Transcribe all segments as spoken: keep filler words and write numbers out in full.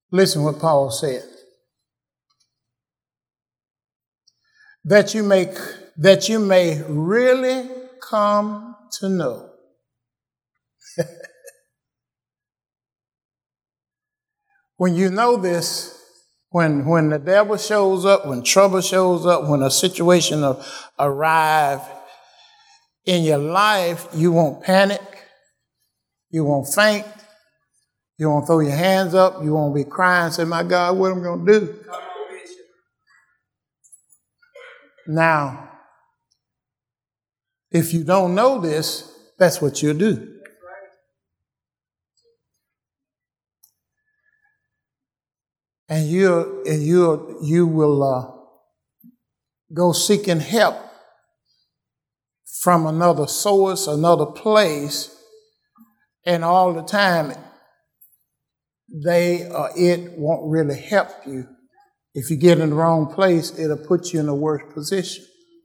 Listen what Paul said. That you may, that you may really come to know. When you know this, when, when the devil shows up, when trouble shows up, when a situation arrives in your life, you won't panic, you won't faint, you won't throw your hands up, you won't be crying and say, my God, what am I going to do? Now, if you don't know this, that's what you'll do. And you you you will uh, go seeking help from another source, another place, and all the time they or it won't really help you. If you get in the wrong place, it'll put you in a worse position.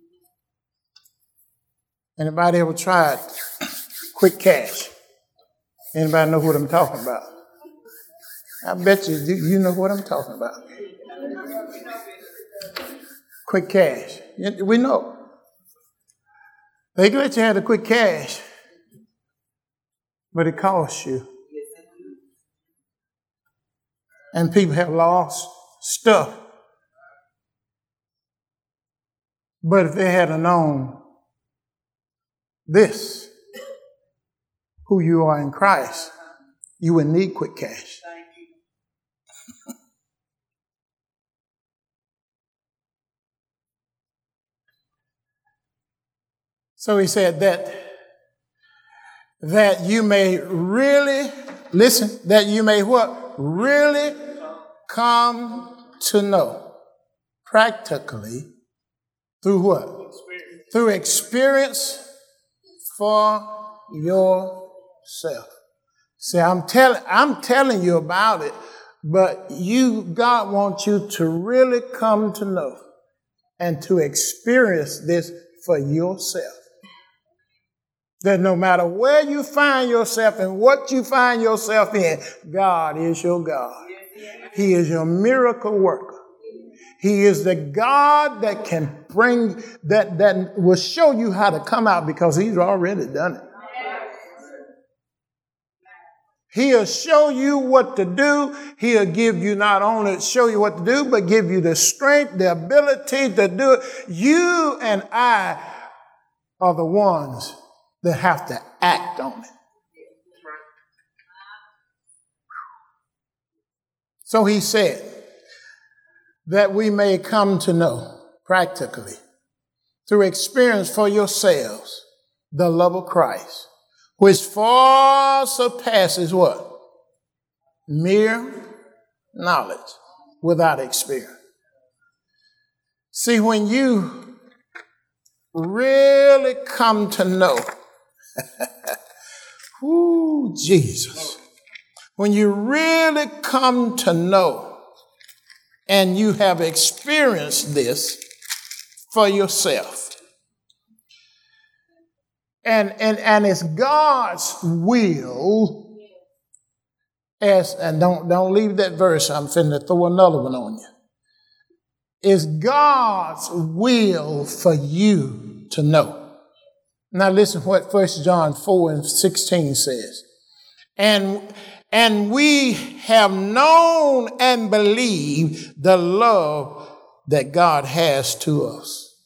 Anybody ever tried quick cash? Anybody know what I'm talking about? I bet you you know what I'm talking about. Quick cash. We know. They can let you have the quick cash, but it costs you. And people have lost stuff. But if they had known this, who you are in Christ, you wouldn't need quick cash. So he said that, that you may really, listen, that you may what? Really come to know practically through what? Experience. Through experience for yourself. See, I'm telling, I'm telling you about it, but you, God wants you to really come to know and to experience this for yourself. That no matter where you find yourself and what you find yourself in, God is your God. He is your miracle worker. He is the God that can bring, that, that will show you how to come out because he's already done it. He'll show you what to do. He'll give you not only show you what to do, but give you the strength, the ability to do it. You and I are the ones that have to act on it. So he said that we may come to know practically through experience for yourselves the love of Christ, which far surpasses what? Mere knowledge without experience. See, when you really come to know, ooh, Jesus. When you really come to know and you have experienced this for yourself, and, and, and it's God's will, as, and don't, don't leave that verse, I'm finna throw another one on you. It's God's will for you to know. Now listen what First John four and sixteen says. And, and we have known and believed the love that God has to us.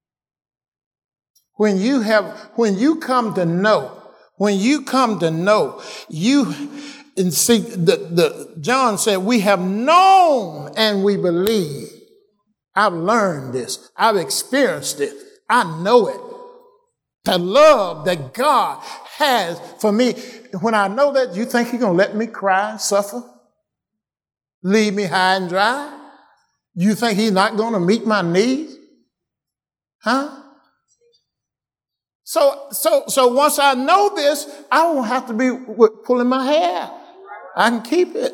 When you have, when you come to know, when you come to know, you, and see, the, the, John said, we have known and we believe. I've learned this. I've experienced it. I know it. The love that God has for me. When I know that, you think he's going to let me cry, suffer, leave me high and dry? You think he's not going to meet my needs? Huh? So, so, so once I know this, I won't have to be pulling my hair. I can keep it.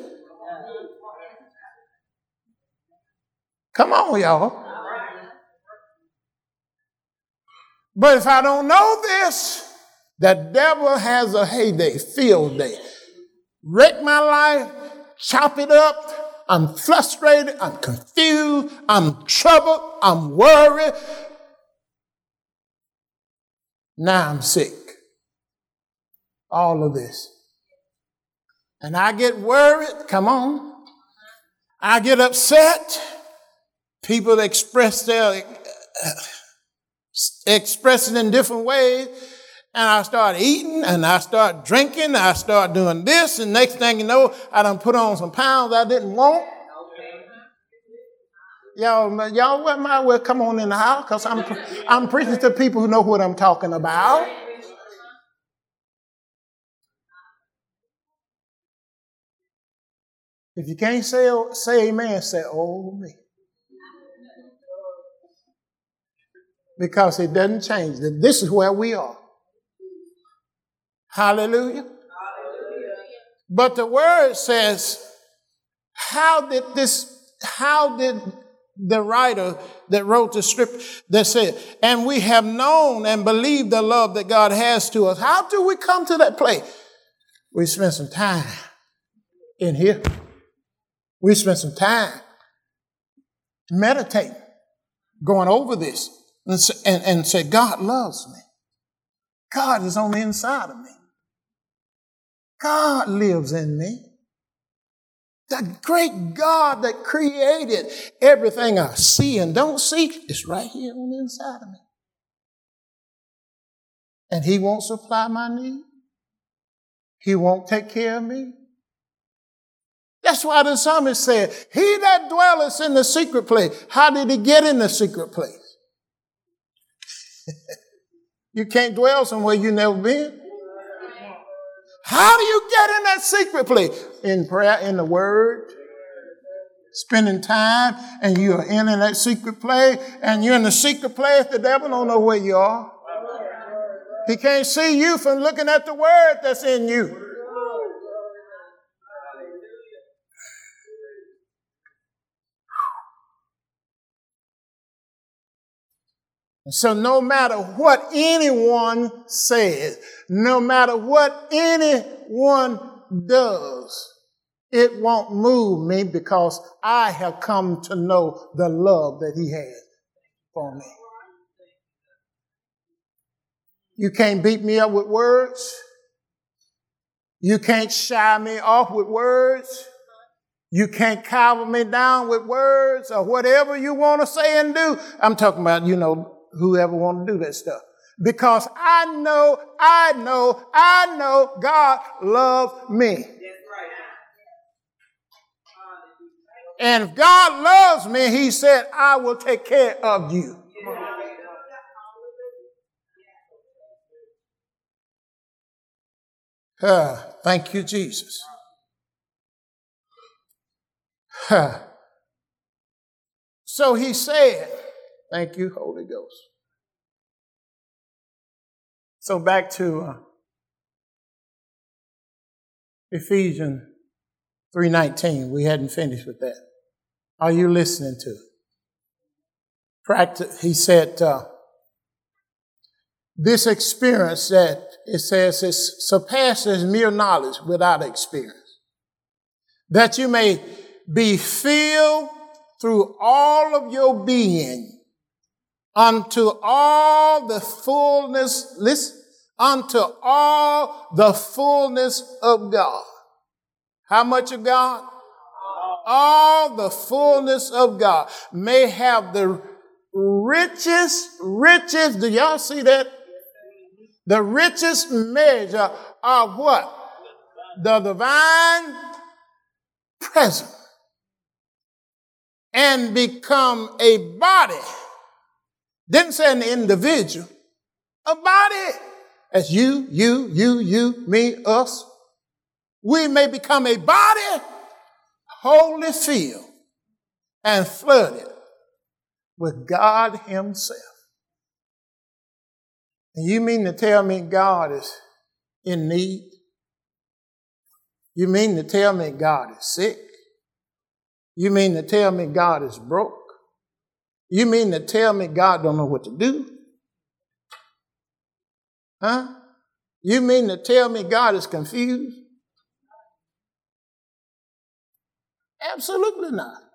Come on, y'all. But if I don't know this, the devil has a heyday, field day. Wreck my life, chop it up, I'm frustrated, I'm confused, I'm troubled, I'm worried. Now I'm sick. All of this. And I get worried, come on. I get upset. People express their, uh, express it in different ways. And I start eating, and I start drinking, I start doing this, and next thing you know, I done put on some pounds I didn't want. Y'all, y'all might well come on in the house, because I'm, I'm preaching to people who know what I'm talking about. If you can't say, say amen, say, oh, me. Because it doesn't change. This is where we are. Hallelujah. Hallelujah. But the word says, how did this, how did the writer that wrote the script that said, and we have known and believed the love that God has to us. How do we come to that place? We spent some time in here. We spent some time meditating, going over this and, and, and say, God loves me. God is on the inside of me. God lives in me. The great God that created everything I see and don't see is right here on the inside of me. And he won't supply my need. He won't take care of me. That's why the psalmist said, he that dwelleth in the secret place. How did he get in the secret place? You can't dwell somewhere you've never been. How do you get in that secret place? In prayer, in the word, spending time, and you are in, in that secret place, and you're in the secret place, the devil don't know where you are. He can't see you from looking at the word that's in you. So no matter what anyone says, no matter what anyone does, it won't move me because I have come to know the love that he has for me. You can't beat me up with words. You can't shy me off with words. You can't cower me down with words or whatever you want to say and do. I'm talking about, you know, whoever want to do that stuff. Because I know, I know, I know God loves me. That's right. And if God loves me, he said, I will take care of you. Uh, thank you, Jesus. Uh, so he said, thank you, Holy Ghost. So back to uh, Ephesians three nineteen. We hadn't finished with that. Are you listening to it? Practice. He said, uh, this experience that it says it surpasses mere knowledge without experience, that you may be filled through all of your being unto all the fullness, listen, unto all the fullness of God. How much of God? All the fullness of God may have the richest, richest, do y'all see that? The richest measure of what? The divine presence. And become a body. Didn't say an individual. A body. As you, you, you, you, me, us. We may become a body wholly filled and flooded with God himself. And you mean to tell me God is in need? You mean to tell me God is sick? You mean to tell me God is broke? You mean to tell me God don't know what to do? Huh? You mean to tell me God is confused? Absolutely not.